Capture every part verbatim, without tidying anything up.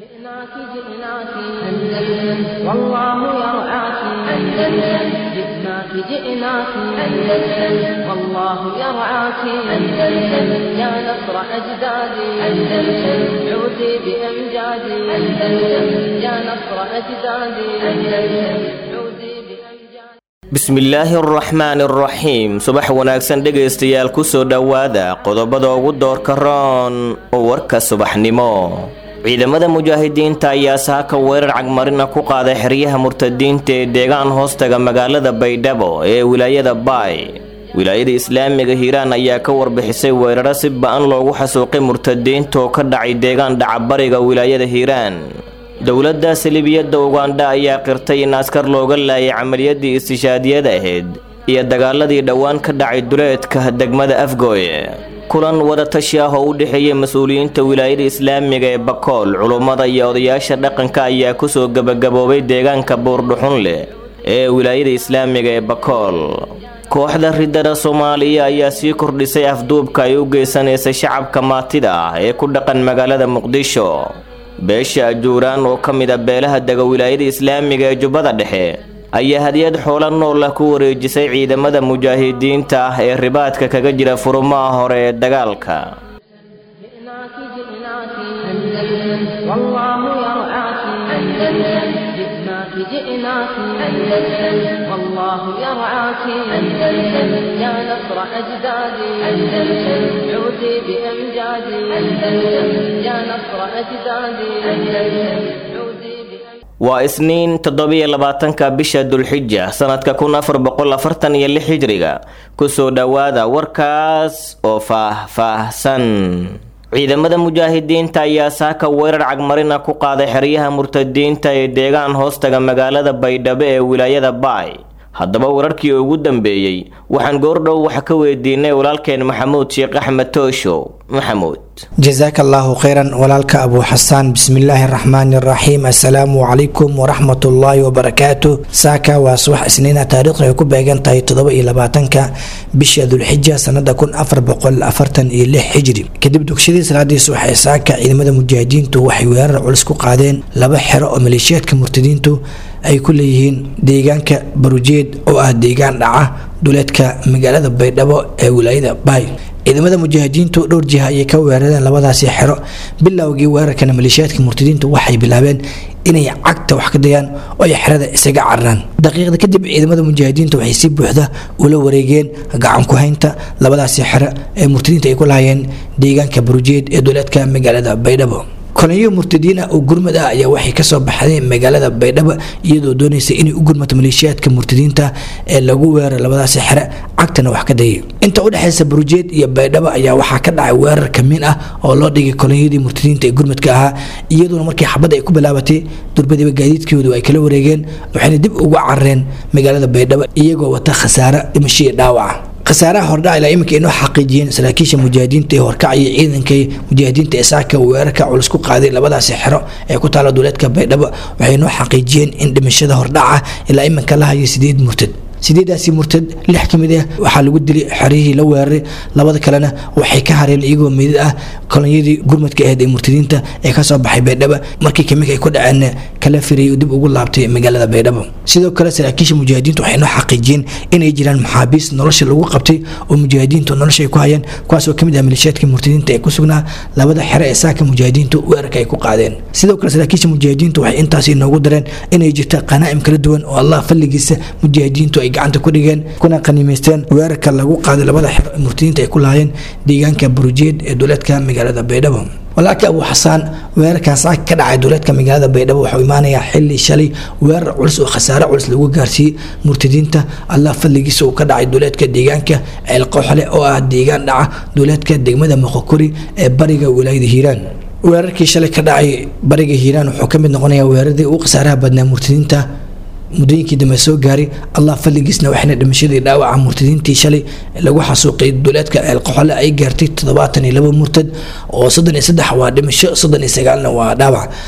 جئناك جئناك أندلس والله يرعاك أندلس جئناك جئناك أندلس والله يرعاك أندلس يا نصر أجدادي أندلس عودي بأمجادي أندلس يا نصر أجدادي أندلس عودي بأمجادي بسم الله الرحمن الرحيم صباح wanaagsan dhageystayaal ku soo dhawaada qodobada ugu doorka roon oo warka subaxnimo ciidamada mujaahidiinta ayaa saaka weerar cagmarina ku qaaday xiriyaha murtadiinta ee deegaan hoostaga magaalada Baydhabo ee wilaayada Baay wilaayada Islaamiga Hiiraan ayaa ka warbixisay weeraro si ba'an loogu xasuuqay murtadiinta oo ka dhacay deegaan dhacbariga wilaayada Hiiraan dawladda Salibiyada Uganda ayaa qirtay in askar looga laayay amaliyadii istishaadiyada ahayd iyo dagaaladii dhawaan ka dhacay duleedka degmada Afgooye kulan wada tashi ah oo u dhaxeeyay mas'uuliyiinta wilaayada Islaamiga ee Bakool culimada iyo odayaasha dhaqanka ayaa ku soo gabagaboobay deegaanka Buurdhuxunle ee wilaayada Islaamiga ee Bakool kooxda ridada Soomaaliya ayaa sii kordhisay afduubka ay u geysanaysa shacabka maatida ah ee ku dhaqan magaalada Muqdisho beesha ajuuraan oo ka mid ah beelaha daga wilaayada Islaamiga ee Jubbada Dhexe ayaa hadiyad xoolo nool ku wareejisay ciidamada mujaahidiinta ah ee ribaadka kaga jira furumaha hore ee dagaalka جئناك جئناك أندلس والله يرعاك أندلس جئناك جئناك أندلس والله يرعاك أندلس يا نصر أجدادي أندلس عودي بأمجادي أندلس يا نصر أجدادي أندلس عودي waa isniin toddoba labaatanka bisha Dulxijja sanadka kun afar boqol afartan iyo lix hijriga ku soo dhawaada warkaas oo faahfaahsan ciidamada mujaahidiinta ayaa saaka weerar cagmarina ku qaaday xiriyaha murtadiinta ee deegaan hoostaga magaalada Baydhabo ee wilaayada Baay haddaba wararkii ugu dambeeyay waxaan goordhow wax ka weydiinay walaalkeen Maxamuud Sheekh Axmed Toosho Maxamuud جزاك الله خيرا ولالك أبو حسان بسم الله الرحمن الرحيم السلام عليكم ورحمة الله وبركاته ساكا وصبح سنين تاريخ يكون بيجان تاي تضبط إلى باتنك بشهد الحجة سنة كون أفر بقول أفرتن إلى حجري كدب دكشدي سنادي صبح ساكا إلى مدى مجاهدين تو وحيوار علسكو قادين لبحر وميليشيات كمرتدين تو أي كليهن ديجانك بروجيد أو ديجان دعاء دولتك مجالات بيدبو ولاية باي ciidamada mujaahidiintu dhowr jiha ay ka weerareen labadaasi xiro bilowgii weerarkana maleeshiyaadka murtadiintu waxay bilaabeen inay cagta wax ka dayaan oo ay xirada isaga carraan daqiiqada kadib ciidamada mujaahidiintu waxay si buuxda ula wareegeen gacan ku haynta labadaasi xiro ee murtadiinta ay ku laayeen deegaanka Burujeed ee dowladka magaalada Baydhabo kanayo murtadiina oo gurmad ah ayaa waxay ka soo baxdeen magaalada Baydhabo iyadoo doonaysa inay u gurmato maleeshiyaadka murtadiinta ee lagu weerar labadaasi xire cagtana wax ka dayay inta u dhaxaysa Burujeed iyo Baydhabo ayaa waxa ka dhacay weerar kamiin ah oo loo dhigay kanayadii murtadiinta ee gurmadka ahaa iyadoo markii xabada ay ku bilaabatay durbadiba gaadiidkoodu ay kala wareegeen waxayna dib ugu carreen magaalada Baydhabo iyagoo wata khasaare dhimasho iyo dhaawac khasaaraha hordhac ilaa imika inoo xaqiijiyeen saraakiisha mujaahidiinta ee horkacaya ciidanka mujaahidiinta ee saaka weerarka culus ku qaaday labadaasi xiro ee ku taala dowladka Baydhabo waxay inoo xaqiijiyeen in dhimashada hordhaca ilaa imika la hayo sideed murtad sideedaasi murtad lix kamid ah waxa lagu dilay xarihii la weeraray labada kalena waxay ka hareen iyagoo meedid ah kolonyadii gurmadka ahayd ee murtadiinta ee ka soo baxay Baydhabo markii kamika ay ku dhaceen kala firay dib ugu laabtay magaalada Baydhabo sidoo kale saraakiisha mujaahidiintu waxay inoo xaqiijiyeen inay jiraan maxaabiis nolosha lagu qabtay oo mujaahidiintu nolosha ay ku hayeen kuwaas oo kamid ah maleeshiyaadka murtadiinta ee ku sugnaa labada xiro ee saaka mujaahidiintu weerarka ay ku qaadeen sidoo kale saraakiisha mujaahidiintu waxay intaas inoogu dareen inay jirta qanaa'im kala duwan oo Allah falligiisa mujaahidiintu ay gacanta ku dhigeen kuna qaniimeysteen weerarka lagu qaaday labada xiro murtadiinta ay ku laayeen deegaanka Burujeed ee dowladka magaalada Baydhabo walaalka Abu Xasaan weerarkaas ka dhacay dowladka magaalada Baydhabo wuxuu imaanayaa xilli shalay weerar culus oo khasaare culus lagu gaarsiiyay murtadiinta Allah fadligiisa uu ka dhacay dowladka deegaanka El Qoxle oo ah deegaan dhaca dowladka degmada Moqokuri ee bariga wilaayada Hiiraan weerarkii shalay ka dhacay bariga Hiiraan wuxuu ka mid noqonayaa weeraradii ugu khasaaraha badnaa murtadiinta mudooyinkii dambe soo gaaray Allah fadligiisna waxayna dhimashadii dhaawaca murtadiintii shalay lagu xasuuqay dowladka El Qoxle ay gaartay toddobaatan iyo laba murtad oo soddon iyo saddex waa dhimasho soddon iyo sagaal waa dhaawac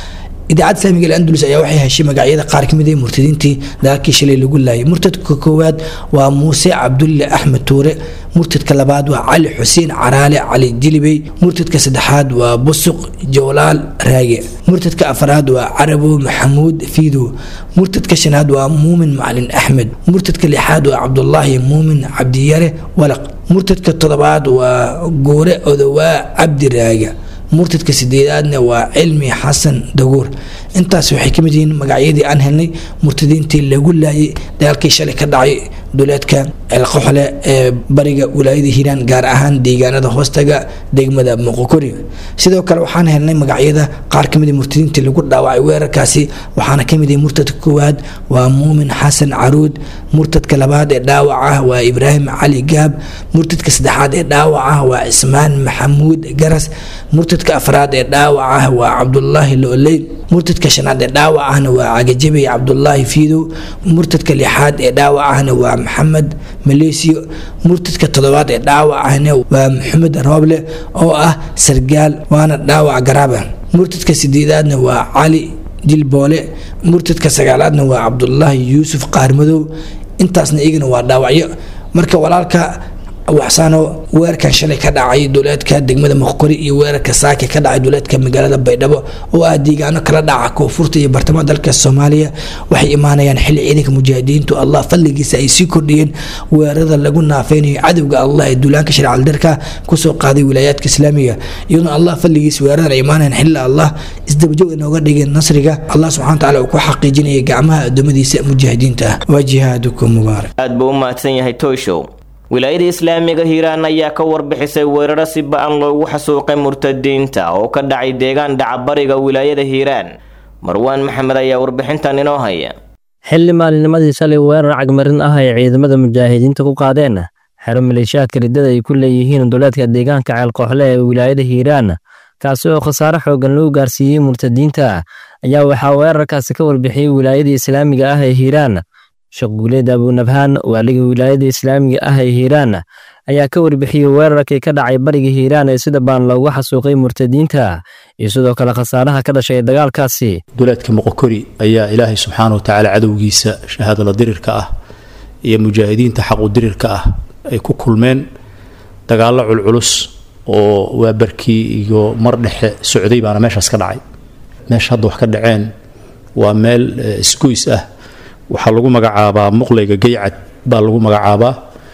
idaacadda islaamiga ee andalus ayaa waxay heshay magacyada qaar kamid ah murtadiintii dagaalkii shalay lagu laayay murtadka koowaad waa muuse cabdulle axmed tuure murtadka labaad waa cali xuseen caraale cali jilibey murtadka saddexaad waa busuq jawlaal raage murtadka afraad waa carabo maxamuud fiido murtadka shanaad waa muumin macalin axmed murtadka lixaad waa cabdulaahi muumin cabdiyare walaq murtadka toddobaad waa goore odowaa cabdi raage murtadka sideedaadna waa cilmi xasan daguur intaas waxay ka mid yihiin magacyadii aan helnay murtadiintii lagu laayay dagaalkii shalay ka dhacay duleedka elqoxle ee bariga wilaayada hiiraan gaar ahaan deegaanada hoostaga degmada moqokori sidoo kale waxaan helnay magacyada qaar kamid ah murtadiintii lagu dhaawacay weerarkaasi waxaana kamid ah murtadka koowaad waa muumin xasan caruud murtadka labaad ee dhaawaca waa ibraahim cali gaab murtadka saddexaad ee dhaawaca waa cismaan maxamuud garas murtadka afraad ee dhaawaca waa cabdulaahi looley murtadka shanaad ee dhaawacahna waa cagajabe cabdulaahi fiidow murtadka lixaad ee dhaawacahna waa maxamed maleesiyo murtadka toddobaad ee dhaawacahna waa maxamed rooble oo ah sargaal waana dhaawac garaaba murtadka sideedaadna waa cali dilboole murtadka sagaalaadna waa cabdulaahi yuusuf qaarmadow intaasna iyagana waa dhaawacyo marka walaalka waxsaano weerarkan shalay ka dhacay duleedka degmada moqokori iyo weerarka saaki ka dhacay duleedka magaalada baydhabo oo ah deegaano kala dhaca koonfurta iyo bartamaha dalka soomaaliya waxay imaanayaan xilli ciidanka mujaahidiintu allah fadligiisa ay sii kordhiyeen weerarada lagu naafeynayo cadowga allah ee duulaanka sharcaldarka kusoo qaaday wilaayaadka islaamiga iyadoo allah fadligiisa weeraradan ay imaanayaan xilli allah isdabajoog inooga dhigeen nasriga allah subxana watacaala uu ku xaqiijinaya gacmaha addoommadiisa mujaahidiinta ah waa jihaadukum mubaarak aad buu u mahadsan yahay toyshow wilaayada islaamiga hiiraan ayaa ka warbixisay weeraro si ba-an loogu xasuuqay murtadiinta oo ka dhacay deegaan dhacabariga wilaayada hiiraan marwaan maxamed ayaa warbixintan inoo haya xilli maalinimadii shalay weerar cagmarin ah ay ciidamada mujaahidiinta ku qaadeen xero maleeshiyaadka riddada ay ku leeyihiin duleedka deegaanka ceelqooxle ee wilaayada hiiraan kaasi oo khasaare xoogan loo gaarsiiyey murtadiinta ayaa waxaa weerarkaasi ka warbixiyey wilaayada islaamiga ah ee hiiraan sheekh guuleed abunabhaan waaliga wilaayada islaamiga ah ee hiiraan ayaa ka warbixiyey weerarkii ka dhacay bariga hiiraan ee sida baan loogu xasuuqay murtadiinta iyo sidoo kale khasaaraha ka dhashay dagaalkaasi duleedka moqokori ayaa ilaahay subxaana watacaala cadowgiisa shahaadada dirirka ah iyo mujaahidiinta xaqu dirirka ah ay ku kulmeen dagaallo culculus oo waabarkii iyo mar dhexe socday baana meeshaas ka dhacay meesha hadda wax ka dhaceen waa meel isgoys ah waxaa lagu magacaabaa muqlayga gaycad baa lagu magacaabaa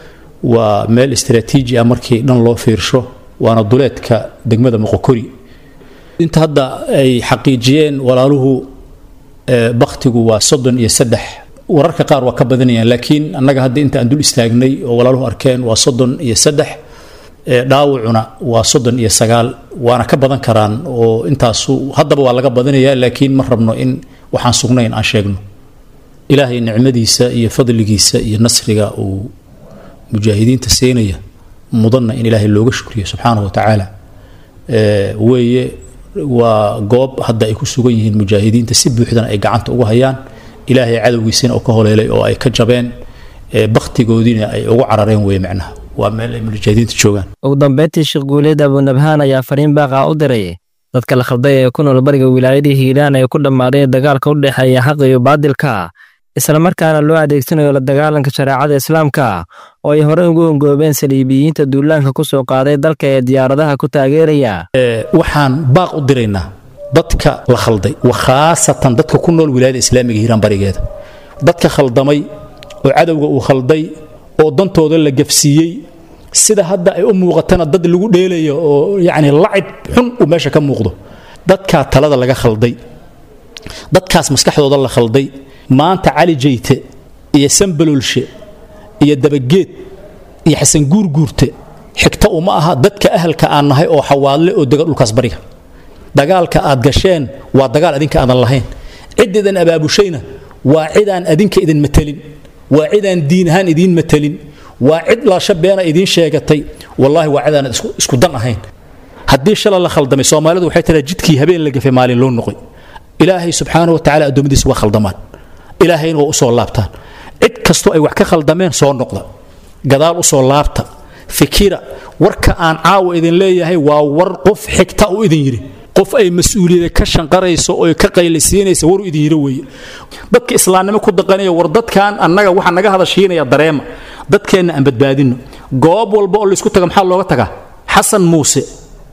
waa meel istaraatiiji ah markii dhan loo fiirsho waana duleedka degmada moqokori inta hadda ay xaqiijiyeen walaaluhu baktigu waa soddon iyo saddex wararka qaar waa ka badanayaan laakiin annaga hadda inta aan dul istaagnay oo walaaluhu arkeen waa soddon iyo saddex dhaawacuna waa soddon iyo sagaal waana ka badan karaan oo intaasu haddaba waa laga badanayaa laakiin ma rabno in waxaan sugnayn aan sheegno ilaahay nicmadiisa iyo fadligiisa iyo nasriga uu mujaahidiinta siinaya mudanna in ilaahay looga shukriyo subxaanahu watacaala weeye waa goob hadda ay ku sugan yihiin mujaahidiinta si buuxdana ay gacanta ugu hayaan ilaahay cadowgiisina oo ka holeelay oo ay ka jabeen baktigoodiina ay ugu carareen weye macnaha waa meel ay mujaahidiinta joogaan ugu dambeyntii sheekh guuleed abunabhaan ayaa fariin baaqa u diray dadka la khalday ee ku nool bariga wilaayada hiiraan ee ku dhammaaday dagaalka u dhexeeya xaqa iyo baadilka isla markaana loo adeegsanayo la dagaalanka shareecada islaamka oo ay hore ugu ongoobeen saliibiyiinta duulaanka ku soo qaaday dalka ee diyaaradaha ku taageeraya waxaan baaq u diraynaa dadka la khalday khaasatan dadka ku nool wilaayada islaamiga hiiraan barigeeda dadka khaldamay oo cadowga uu khalday oo dantooda la gafsiiyey sida hadda ay u muuqatana dad lagu dheelayo oo yacni lacib xun uu meesha ka muuqdo dadkaa talada laga khalday dadkaas maskaxdooda la khalday maanta cali jeyte iyo sambalolshe iyo dabageed iyo xasan guurguurte xigta uma aha dadka ahalka aan nahay oo xawaadle oo dega dhulkaas bariga dagaalka aad gasheen waa dagaal adinka aadan lahayn ciddiidan abaabushayna waa cidaan adinka idin matelin waa cidaan diin ahaan idiin matelin waa cid laasha beena idiin sheegatay wallaahi waa cidaan isku dan ahayn haddii shala la khaldamay soomaalidu waxay tiraa jidkii habeen la gafay maalin loo noqoy ilaahay subxaanahu watacaala addoommadiisa waa khaldamaan ilaahayna waa u soo laabtaan cid kastoo ay wax ka khaldameen soo noqda gadaal u soo laabta fikira warka aan caawa idin leeyahay waa war qof xigta u idin yidhi qof ay mas'uuliyada ka shanqarayso oo ka qaylisiinayso war idin yiri weeye dadka islaamnimo ku dhaqanaya war dadkan annaga waxa naga hadashiinaya dareema dadkeena aan badbaadino goob walba oo la isku taga maxaa looga tagaa xasan muuse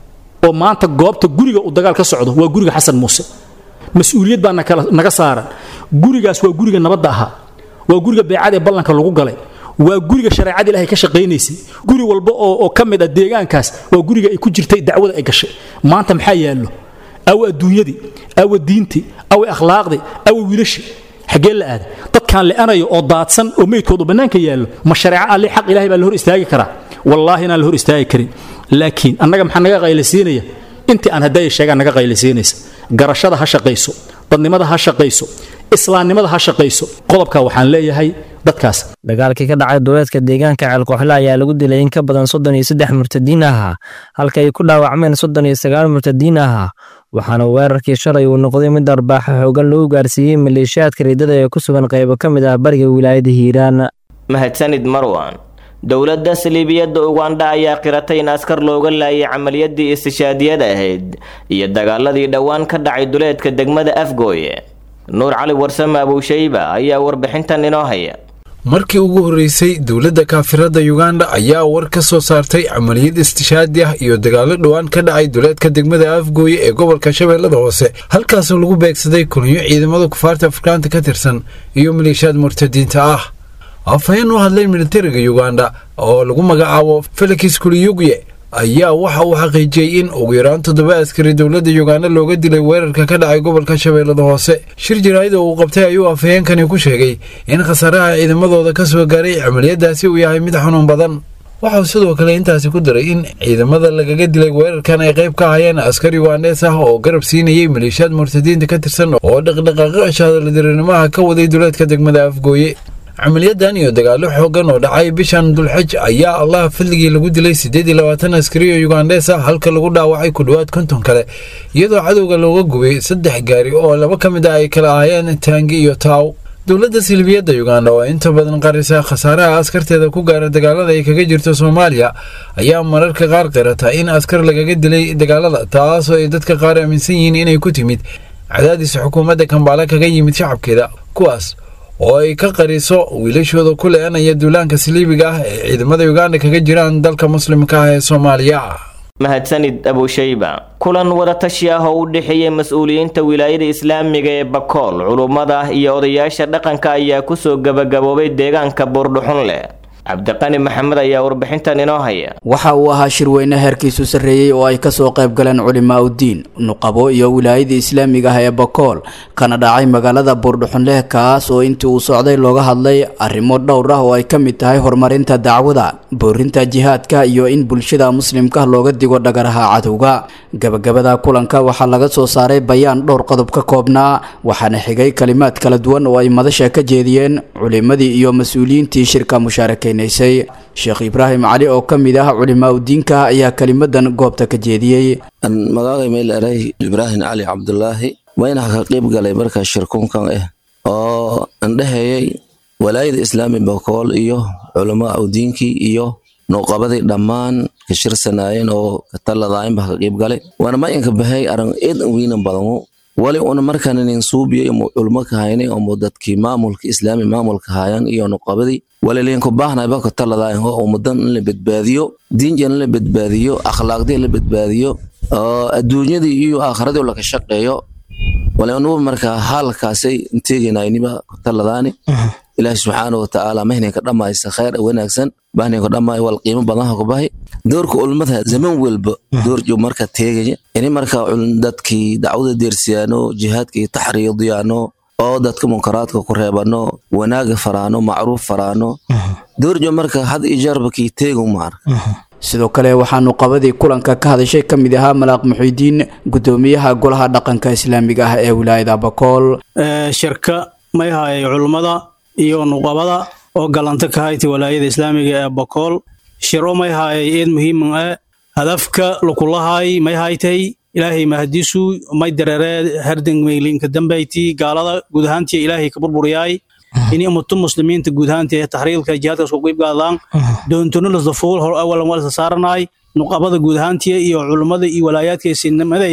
oo maanta goobta guriga uu dagaal ka socdo waa guriga xasan muuse mas'uuliyad baa naga saaran gurigaas waa guriga nabadda ahaa waa guriga beecada ee ballanka lagu galay waa guriga shareecada ilaahay ka shaqeynaysay guri walba oo oo kamid ah deegaankaas waa guriga ay ku jirtay dacwada ay gashay maanta maxaa yaalo aw adduunyadii aw diintii aw akhlaaqdii aw wiilashi xagee la aad dadkan leanayo oo daadsan oo meydkoodu banaanka yaalo ma shareeca alle xaq ilaahay baa la hor istaagi karaa wallahi inaan la hor istaagi karin laakiin annaga maxaa naga qaylisiinaya intii aan haday sheegaan naga qaylisiinaysa garashada ha shaqeyso dadnimada ha shaqeyso islaamnimada ha shaqeyso qodobka waxaan leeyahay dadkaas dagaalkii ka dhacay duleedka deegaanka ceelkooxle ayaa lagu dilay in ka badan soddon iyo saddex murtadiin ah halka ay ku dhaawacmeen soddon iyo sagaal murtadiin ah waxaana weerarkii shalay uu noqday mid arbaaxa xoogan lagu gaarsiiyey maleeshiyaadka riddada ee ku sugan qaybo ka mid ah bariga wilaayada hiiraan mahadsanid marwan dowladda saliibiyadda uganda ayaa qiratay in askar looga laayay camaliyadii istishaadiyada ahayd iyo dagaaladii dhowaan ka dhacay duleedka degmada afgooye nuur cali warsame abuushayba ayaa warbixintan inoo haya markii ugu horeysay dowladda kaafirada Uganda ayaa war ka soo saartay camaliyad istishaadi ah iyo dagaalo dhawaan ka dhacay duleedka degmada Afgooye ee gobolka Shabeellada Hoose halkaas oo lagu beegsaday kulmiyo ciidamada kufaarta Afrikaanta ka tirsan iyo maleeshiyad murtadiinta ah afayeen u hadlay militariga Uganda oo lagu magacaabo Felix Kuliyugye ayaa waxa uu xaqiijiyay in ugu yaraan toddoba askari dowladda Uganda looga dilay weerarka ka dhacay gobolka Shabeellada Hoose shir jiraayad oo uu qabtay ayuu afayeenkani ku sheegay in khasaraha ciidamadooda ka soo gaaray camaliyadaasi uu yahay mid xanuun badan waxa uu sidoo kale intaasi ku daray in ciidamada lagaga dilay weerarkan ay qayb ka hayeen askari Ugandees ah oo garab siinayay maleeshiyad murtadiinta ka tirsan oo dhaqdhaqaaqa shaadaladirinimada ka waday duleedka degmada Afgooye عملياتان iyo dagaalo xoogan oo dhacay bishan dulxaj ayaa Allah fadligii lagu dilay siddeed iyo labaatan askari oo Ugandees ah halka lagu dhaawacay ku dhawaad konton kale iyadoo cadowga looga gubay saddex gaari oo laba kamid ah ay kala ahaayeen taangi iyo taaw dowladda silbiyadda Uganda oo inta badan qarisa khasaaraha askarteeda ku gaaray dagaalada ay kaga jirto Soomaaliya ayaa mararka qaar qirata in askar lagaga dilay dagaalada taas oo ay dadka qaar aaminsan yihiin inay ku timid cadaadis xukuumadda Kampala kaga yimid shacabkeeda kuwaas oo ay ka qariso wiilashooda ku leenaya duulaanka saliibiga ah ee ciidamada Uganda kaga jiraan dalka muslimka ah ee Soomaaliya mahadsanid abuushayba kulan wada tashi ah oo u dhaxeeyay mas'uuliyiinta wilaayada islaamiga ee Bakool culumada iyo odayaasha dhaqanka ayaa ku soo gabagaboobay deegaanka Buurdhuxunle cabdiqani maxamed ayaa warbixintan inoo haya waxa uu ahaa shirweyne heerkiisu sareeyay oo ay ka soo qayb galeen culimaa u diin nuqabo iyo wilaayada islaamiga ah ee Bakool kana dhacay magaalada Buurdhuxunle kaas oo intii uu socday looga hadlay arrimo dhowr ah oo ay ka mid tahay horumarinta dacwada boorinta jihaadka iyo in bulshada muslimka looga digo dhagaraha cadowga gabagabada kulanka waxa laga soo saaray bayaan dhowr qodob ka koobnaa waxaana xigay kalimaad kala duwan oo ay madasha ka jeediyeen culimadii iyo mas'uuliyiintii shirka mushaarakeyn Sheekh Ibrahim Ali oo kamid ah culimaa u diinka ayaa kalimadan goobta ka jeediyay magacay meel aray Ibrahim Ali Abdullahi wayna ka qayb galay marka shirkunkan ah oo andhaheeyay walaayada islaamiga Bakool iyo culimaa u diinki iyo nuqabadii dhamaan ka shirsanayeen oo ka taladayn ba ka qayb galay wana ma inka bahay aran eed weyn badan wali una markaan in suubiyo culimo ka haynay oo dadkii maamulka islaami maamulka hayaan iyo nuqabadii wali leen ku baahnay ba ka taladayn oo mudan in la badbaadiyo diinjana la badbaadiyo akhlaaqdii la badbaadiyo adduunyadii iyo aakhiradii la ka shaqeeyo wali anu marka halkaasay inteeginayniba ka taladaani ilaahay subhanahu wa ta'ala mahna ka dhamaysa khayr wanaagsan bahna ka dhamay wal qiimo badan ka bahay doorka ulmada zaman walba doorjo marka teegaya in marka dadkii dacwada deersiyaano jihaadkii tahriidiyano oo dadka munkaraadka ku reebano wanaaga faraano macruuf faraano doorjo marka had ijarabkii teegu maar sidoo kale waxaanu qabadii kulanka ka hadashay kamid ahaa Malaaq Muxiidiin gudoomiyaha golaha dhaqanka islaamiga ah ee wilaayada Bakool ee shirka mayhay culimada iyo nuqabada oo galanta ka haytay walaayada islaamiga ee Bakool shiro mayhay eed muhiim ah hadafka lukulahay mayhaytay ilaahay mahdisu may dareereed hardin meelinka dambeyti gaalada guud ahaantii ilaahay ka burburiyay in ummadda muslimiinta guud ahaantii tahriirka jihaadka soo qayb gaadaan doontuna la safuul hor awal wal saaranay nuqabada guud ahaantii iyo culimada iyo walaayaadka sinnamadaysan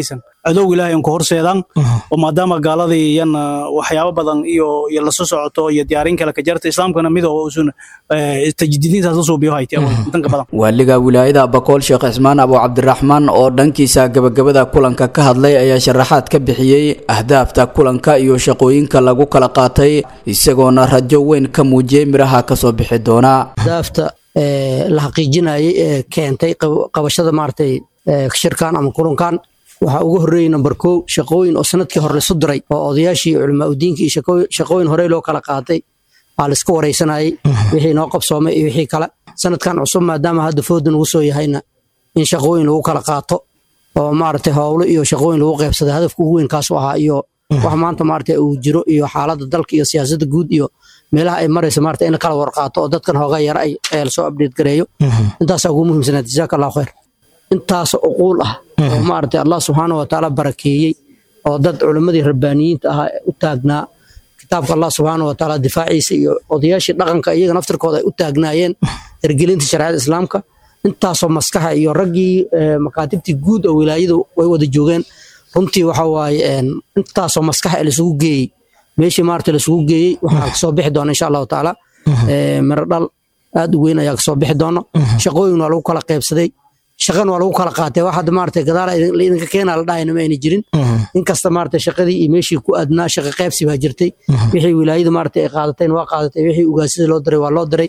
cadow ilaahay ku horseedaan oo maadaama gaaladii yan waxyaabo badan iyo iyo la soo socoto iyo diyaarin kale ka jarta islaamkana mid oo usun tajdiidinta soo biyo haytay inta badan waaliga wilaayada Bakool Sheekh Ismaan Abu Cabdiraxmaan oo dhankiisa gabagabada kulanka ka hadlay ayaa sharaxaad ka bixiyay ahdaafta kulanka iyo shaqooyinka lagu kala qaatay isagoona rajo weyn ka muujiyay miraha ka soo bixi doona ahdaafta la xaqiijinayay ee keentay qabashada maartay shirkan ama kulankan waxa ugu horeeyay number two shaqooyin oo sanadkii hore la soo diray oo odayaashii culimo u diinka iyo shaqooyin hore loo kala qaatay baa la isku wareysanayay wixii noo qabsoomay iyo wixii kale sanadkan cusub maadaama hadda foodan ugu soo yahayna in shaqooyin lagu kala qaato oo maartay hawlo iyo shaqooyin lagu qaybsado hadafka ugu weyn kaas waxa iyo wax maanta maartay uu jiro iyo xaaladda dalka iyo siyaasadda guud iyo meelaha ay marayso maartay in kala warqaato oo dadkan hooga yar ay soo update gareeyo intaas ugu muhiimsan jazakallahu khair intaas uquul ah oo maartay Allah subhanahu wa ta'ala barakeeyay oo dad culimadii rabbaaniyiinta ah u taagnaa kitaabka Allah subhanahu wa ta'ala difaaciisa iyo odayaashii dhaqanka iyaga naftirkooda ay u taagnaayeen ergelinta shariicada islaamka intaas oo maskaxa iyo raggii makaatibtii guud oo wilaayadu way wada joogeen runtii waxa waaye intaas oo maskaxa la isugu geeyay meeshii maartay la isugu geeyay waxa ka soo bixi doona insha Allah ta'ala ee maradal aad u weyn ayaa ka soo bixi doona shaqooyin waa lagu kala qaybsaday shaqan waa lagu kala qaatay waxa hadda maartay gadaal idinka keenaa la dhaayna ma ayna jirin inkasta maartay shaqadii iyo meeshii ku adnaa shaqa qaybsi baa jirtay wixii wilaayadu maartay ay qaadatay waa qaadatay wixii ugaasida loo diray waa loo diray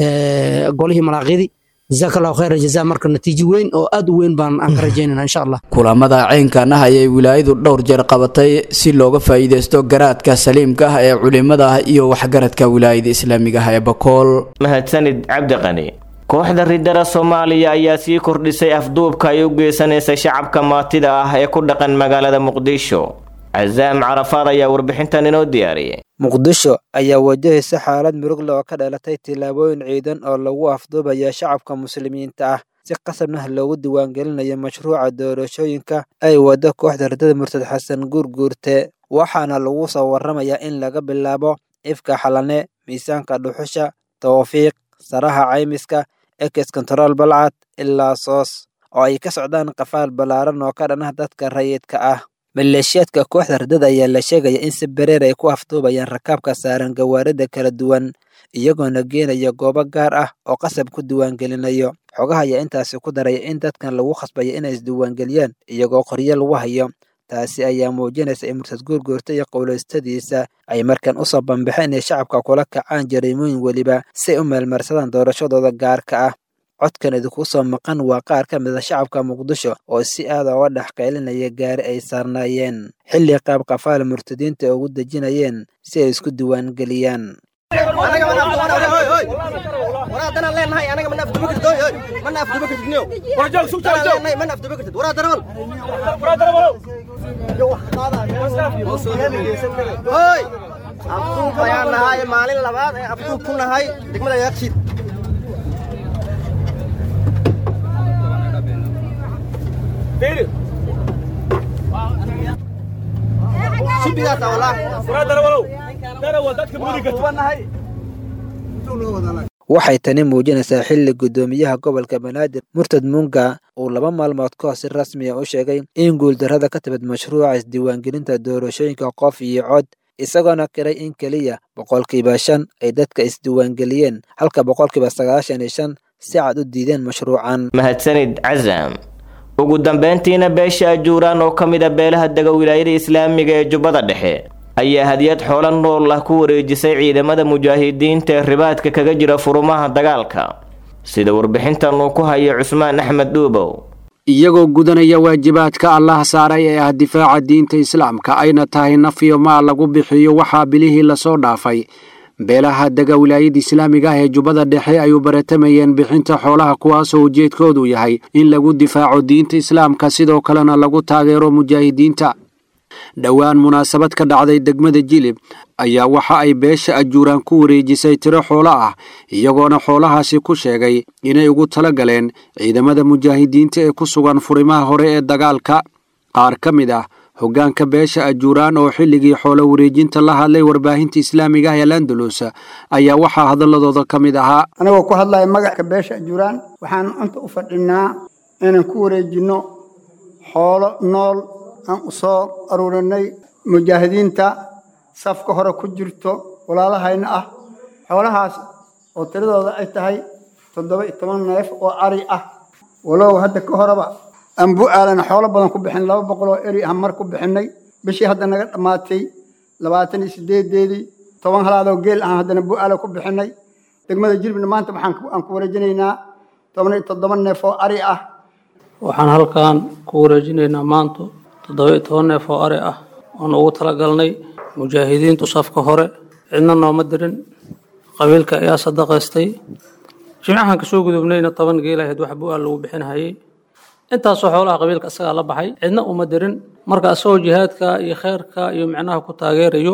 ee golihii malaaqidi jazakallahu khayr jazaa marka natiijo weyn oo aad u weyn baan aan ka rajaynaa insha Allah kulamada ceenkan ah ayay wilaayadu dhowr jeer qabatay si looga faa'iideysto garaadka saliimka ah ee culimada iyo waxgaradka wilaayada islaamiga ah ee Bakool mahadsanid Cabdi Qani kooxda ridada Soomaaliya ayaa sii kordhisay afduubka ay u geysanaysa shacabka maatida ah ee ku dhaqan magaalada Muqdisho Azaam Carafaad ayaa warbixintan inoo diyaariyay Muqdisho ayaa wajahaysa xaalad murug leh oo ka dhalatay tilaabooyin ciidan oo lagu afduubaya shacabka muslimiinta ah si qasabna loogu diiwaan gelinayo mashruuca doorashooyinka ay wada kooxda ridada Murtad Xasan Guurguurte waxaana lagu soo waramayaa in laga bilaabo ifka xalane miisaanka dhuxusha tawfiiq saraha caymiska ex control balcad ilaa soos oo ay ka socdaan qafaal balaaran oo ka dhanah dadka rayidka ah maleeshiyaadka kooxda ridada ayaa la sheegaya in si bareer ay ku afduubayaan rakaabka saaran gawaarida kala duwan iyagoona geenaya goobo gaar ah oo qasab ku diiwaangelinayo xogaha ayaa intaasi ku daraya in dadkan lagu khasbayo inay isdiiwaangeliyaan iyagoo qoryo lagu hayo taasi ayaa muujinaysa in Murtad Guurguurte iyo qowleystadiisa ay markan u soo banbaxeen inay shacabka kula kacaan jariimooyin weliba si ay u meelmarsadaan doorashadooda gaarka ah codkan idinku soo maqan waa qaar ka mid ah shacabka Muqdisho oo si aad uga dhex qaylinaya gaari ay saarnaayeen xilli qaab qafaal murtadiinta ugu dejinayeen si ay isku diiwaan geliyaan waraadana leenahay anaga mana afduba kartid hooy mana afduba kartid niyo warajoog sugta joog mana afduba kartid waraadana wal waraadana wal yo wax qaadaya hooy afduub ayaan nahay maalin labaad ee afduub ku nahay degmada Yaaqshiid Beer Subidaata wala waraadana wal dara wadadka mudi kartid waxay tani muujinaysaa xilli gudoomiyaha gobolka Banaadir Murtad Munga uu laba maalmood ka hor si rasmi ah u sheegay in guuldarrada ka timid mashruuca isdiiwaangelinta doorashooyinka qof iyo cod isagoona qiray in kaliya boqolkiiba shan ay dadka isdiiwaangeliyeen halka boqolkiiba sagaashan iyo shan si cad u diideen mashruucan mahadsanid Azam ugu dambeyntiina beesha ajuuraan oo kamid ah beelaha dega wilaayada islaamiga ee Jubbada Dhexe ayaa hadiyad xoolo nool ah ku wareejisay ciidamada mujaahidiinta ee ribaadka kaga jira furumaha dagaalka sida warbixintan uu ku hayo Cusmaan Axmed Duubow iyagoo gudanaya waajibaadka Allah saaray ee ah difaaca diinta islaamka ayna tahay nafiyo ma lagu bixiyo waxa bilihii la soo dhaafay beelaha dega wilaayada islaamiga ee Jubbada Dhexe ay u baratamayeen bixinta xoolaha kuwaas oo ujeedkoodu yahay in lagu difaaco diinta islaamka sidoo kalena lagu taageero mujaahidiinta dhawaan munaasabad ka dhacday degmada Jilib ayaa waxa ay beesha ajuuraan ku wareejisay tiro xoolo ah iyagoona xoolahaasi ku sheegay inay ugu tala galeen ciidamada mujaahidiinta ee ku sugan furimaha hore ee dagaalka qaar ka mid ah hoggaanka beesha ajuuraan oo xilligii xoolo wareejinta la hadlay warbaahinta islaamiga ee Andalus ayaa waxa hadaladooda ka mid ahaa anagoo ku hadlay magaca beesha ajuuraan waxaan inta u fadhinaa inaan ku wareejino xoolo nool aan u soo aruurinay mujaahidiinta safka hore ku jirto walaalahayna ah xoolahaas oo tiradooda ay tahay toddoba iyo toban neef oo ari ah walow hadda ka horeba aan bu'aalana xoolo badan ku bixin laba boqol oo eri ah mar ku bixinay bishii hadda naga dhammaatay labaatan iyo sideedeedii toban halaadoo geel ah haddana bu'aala ku bixinay degmada Jilbina maanta waxaan aan ku wareejinaynaa toban iyo toddoba neef oo ari ah waxaan halkaan ku wareejinaynaa maanta toddoba iyo toban neef oo ari ah oon ugu talagalnay mujaahidiintu safka hore cidna nooma dirin qabiilka ayaa sadaqaystay jimcahan kasoo gudubnayna toban geel ahayd wax bu'aal lagu bixinayay intaasoo xoolaha qabiilka isagaa la baxay cidna uma dirin marka asagoo jihaadka iyo khayrka iyo micnaha ku taageerayo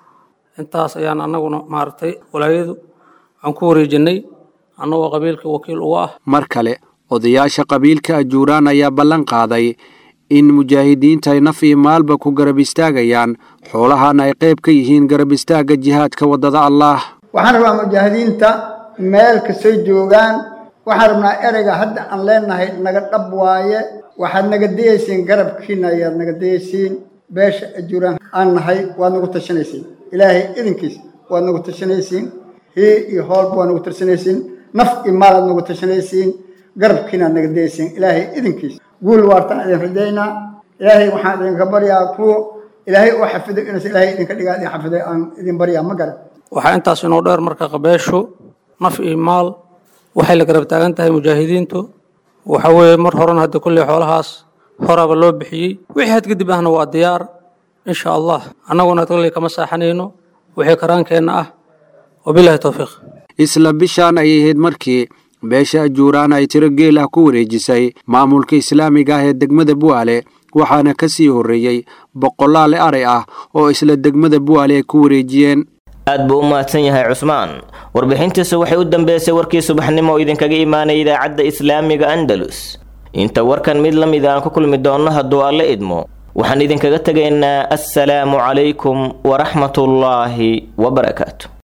intaas ayaan annaguna maaragtay walaayadu aan ku wareejinay annagoo qabiilka wakiil uga ah mar kale odayaasha qabiilka ajuuraan ayaa ballan qaaday in mujaahidiinta ay naf iyo maalba ku garab istaagayaan xoolahana ay qayb ka yihiin garab istaagga jihaadka waddada allah waxaan rabaa mujaahidiinta meel kastay joogaan waxaan rabnaa ereyga hadda aan leenahay naga dhab waaye waxaad naga dayaysiin garabkiina ayaad naga dayaysiin beesha ajuuraan aan nahay waad nagu tashanaysiin ilaahay idinkiis waad nagu tashanaysiin hii iyo hoolba waad nagu tashanaysiin naf iyo maalaad nagu tashanaysiin garabkiinaad naga dayaysiin ilaahay idinkiis guul waartaan idin rajaynaa ilaahay waxaan idinka baryaa kuwo ilaahay oo xafido inas ilaahay idinka dhigaa idin xafiday aan idin baryaa ma garan waxaa intaas inoo dheer marka qabeeshu naf iyo maal waxay la garab taagan tahay mujaahidiintu waxa weeye mar horena hadda kulley xoolahaas horaba loo bixiyey wixii had kadib ahna waa diyaar insha allah annaguna kulley kama saaxanayno wixii karaankeenna ah wabilaahi towfiiq isla bishaan ayay ahayd markii beesha ajuuraan ay tiro geel ah ku wareejisay maamulka islaamiga ah ee degmada bu'aale waxaana ka sii horreeyey boqolaal aray ah oo isla degmada bu'aale ay ku wareejiyeen aad buu u mahadsan yahay cusmaan warbixintiisu waxay u dambeysay warkii subaxnimo oo idinkaga imaanaya idaacadda islaamiga andalus inta warkan mid la mid aan ku kulmi doonno hadduu alle idmo waxaan idinkaga tegaynaa assalaamu calaykum waraxmatullaahi wabarakaatu